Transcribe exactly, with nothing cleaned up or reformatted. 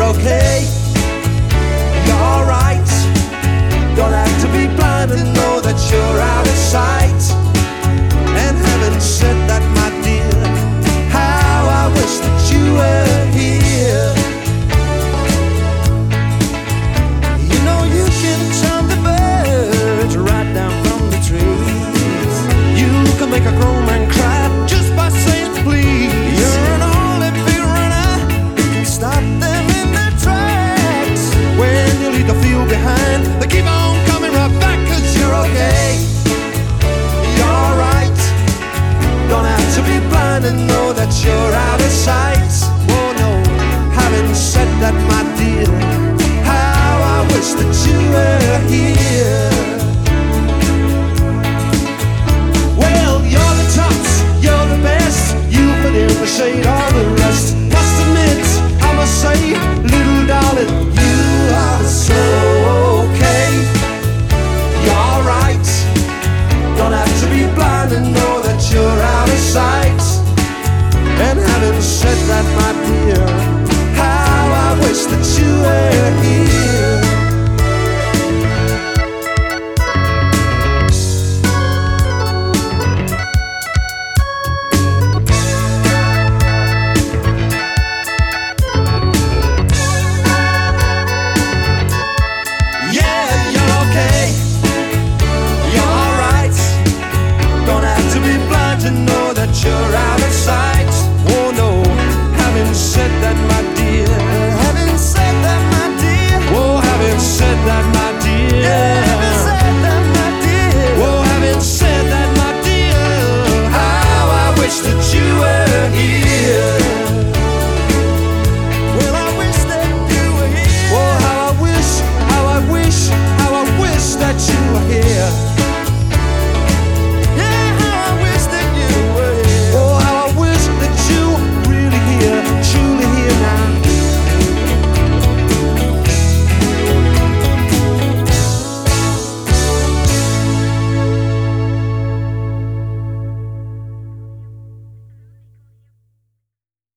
okay, you're right. Don't have to be blind to know that you're out of sight. And having said that, my dear, how I wish that you were here. You know you can chant the birds right down from the trees. You can make a grown man cry just by saying please. You're an only big runner, you can stop them in their tracks. When you leave the field behind, they keep on coming right back. Cause you're okay, you're right. Don't have to be blind and know that you're out of sight. Oh no, having said that, my dear, how I wish that you were here.